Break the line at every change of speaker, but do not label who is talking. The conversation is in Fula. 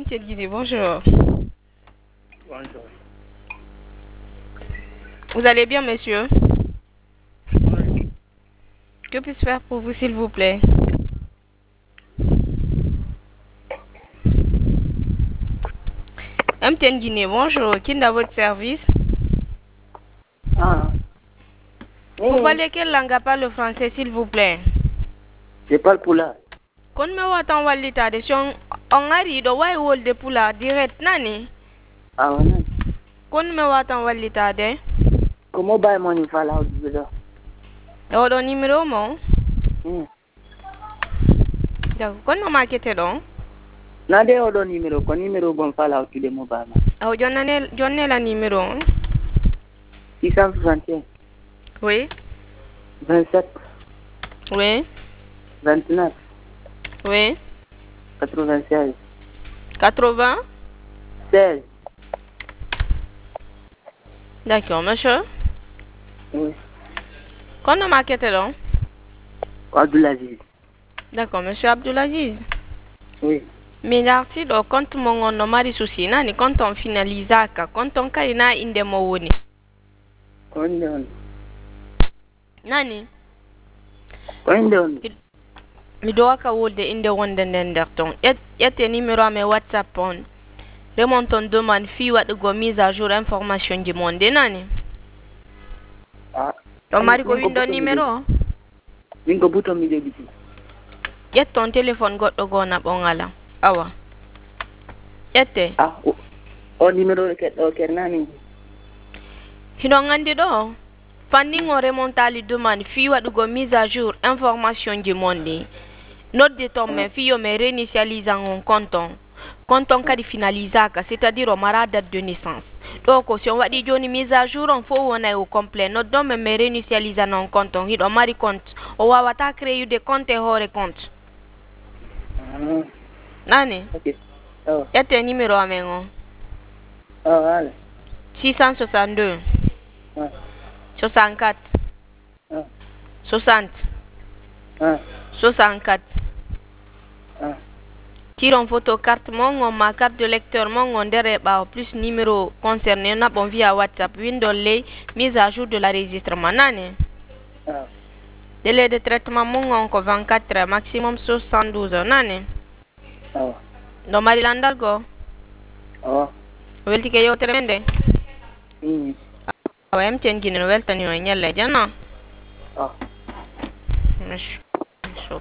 MTN Guinée, bonjour.
Bonjour.
Vous allez bien, monsieur?
Oui.
Que puis-je faire pour vous, s'il vous plaît? MTN Guinée, bonjour. Qui est dans votre service?
Ah.
Vous parlez quelle langue à part le français, s'il vous plaît?
Je parle pour là.
Kon me watan wallita de son on ari do way wolde pula direct nani?
Ah, ouais.
Kon me watan wallita de?
Comment buy money fall out with that?
O do numéro mo?
Hmm.
D'accord. Kon no marketé don?
Na de odo numéro, ko numéro bon fall out to the mobile man.
O jonne la numéro.
661
Oui.
27
Oui.
29
Oui.
96
80.
16.
D'accord, monsieur.
Oui.
Kon no marketé don?
Abdulaziz.
D'accord, monsieur Abdoulaziz.
Oui.
Mais l'arti do compte mon no mari souci nani quand on finalisa ka quand on karina inde mo woni.
Konde on.
Nani?
Konde on.
Mi do aka wolde inde wonde nden der ton yette numéro ame WhatsApp on remonte on demande fi waɗugo mise à jour information ji monde nani
Ah.
to mari ko windo numéro
Min ko buto mi de biti.
ƴetton téléphone goɗɗo gona ɓongala awa ƴette
Ah. O numéro ke do kernani.
hiɗon gandi ɗo fanning o remontali demande fi waɗugo mise à jour information ji monde nodde ton men fi yo me réinitialisa on compte on kadi finalisaka c'est-à-dire o mara date de naissance ɗo ko si on waɗi joni mise à jour on fo wonay o complet noddon men me réinitialisa non compte on hiɗo mari compte o wawata créude compte e hoore compte nani
Okay. Oh.
ƴette numéro amen o
Oh, allez.
662
Ah.
64
Ah.
60
Ah.
64
Ah.
tiron photo carte mon ma carte de lecteur mon ndere ɓawo plus numéro concerné naɓon via WhatsApp windol ley mise à jour de l'enregistrement nani
Ah.
délai de traitement mon ko 24 heures maximum 72 heures nani
Oh.
ɗo mari landal go
Oh.
welti ke yewtere men de
Hmm.
awa MTN Guinée no weltanino e ñelle jana
Oh.